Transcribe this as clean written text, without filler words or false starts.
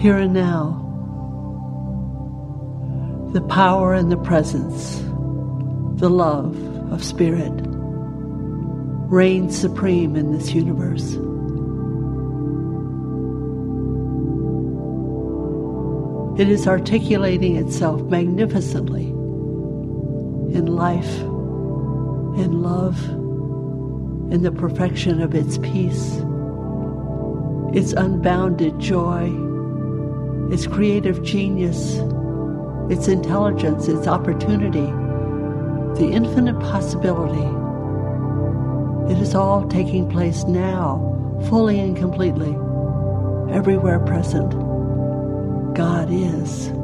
here and now. The power and the presence, the love of Spirit reigns supreme in this universe. It is articulating itself magnificently in life, in love, in the perfection of its peace, its unbounded joy, its creative genius, its intelligence, its opportunity, the infinite possibility. It is all taking place now, fully and completely, everywhere present. God is.